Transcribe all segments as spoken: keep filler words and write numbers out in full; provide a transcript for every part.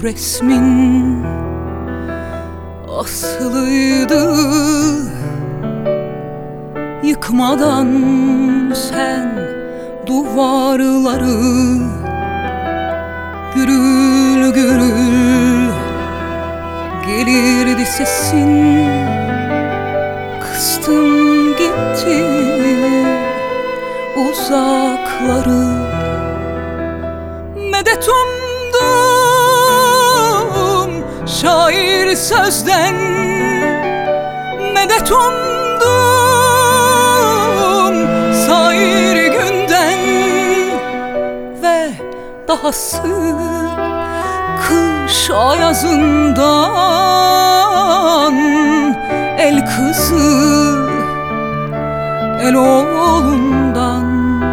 resmin asılıydı. Yıkmadan sen duvarları, gürül gürül gelirdi sesin. Kıstım gitti uzakları, medet umdum şair sözden, medet umdum sair günden. Ve dahası kış ayazından, el kızı el oğlundan.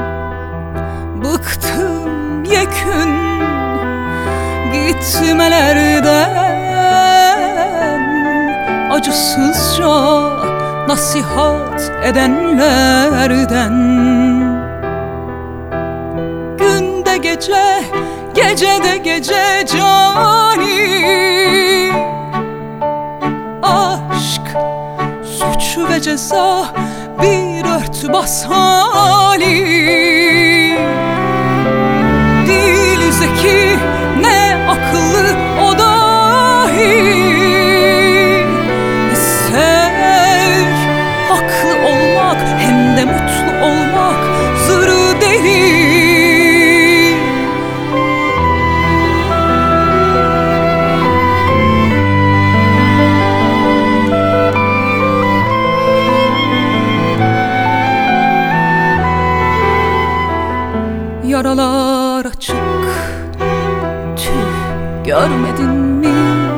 Bıktım yekün gitmelerden, acısızca nasihat edenlerden. Günde gece, gecede gece cani, aşk suç ve ceza bir örtbas hali. Değil zeki ne akıllı o dahi, ister haklı olmak hem de mutlu olmak zırı deli. Yaralar açık, tüh görmedin mi?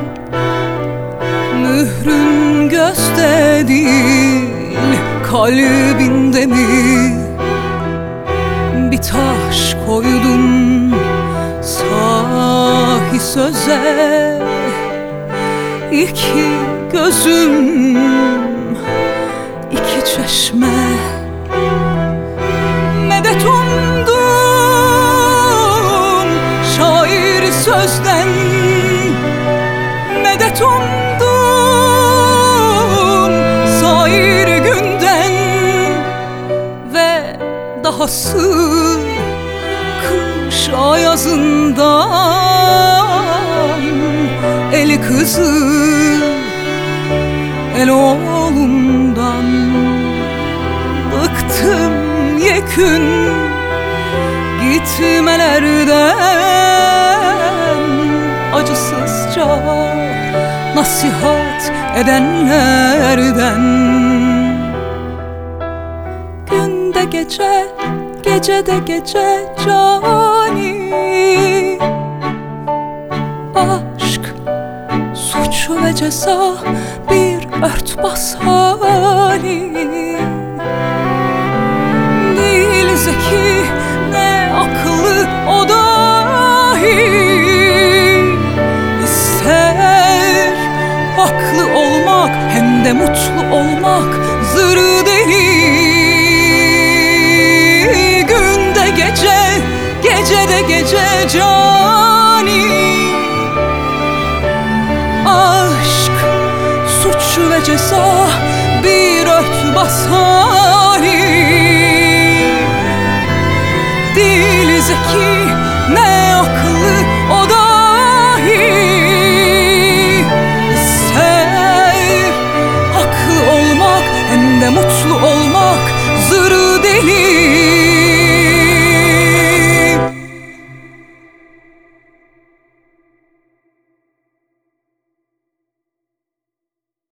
Mührün gözde değil, kalbinde mi? Bir taş koydun sahi söze, iki gözüm, iki çeşme. Medet umdum şair sözden, medet umdum sair günden. Ve dahası kış ayazından, el kızı el oğlundan. Bıktım yekün gitmelerden, acısızca nasihat edenlerden. Günde gece, gecede gece cani, aşk suç ve ceza bir örtbas hali. Değil zeki ne akıllı o dahi, ister haklı olmak hem de mutlu olmak zırı deli. Günde gece, gecede gece cani, aşk suç ve ceza bir örtbas hali. Değil zeki ne akıllı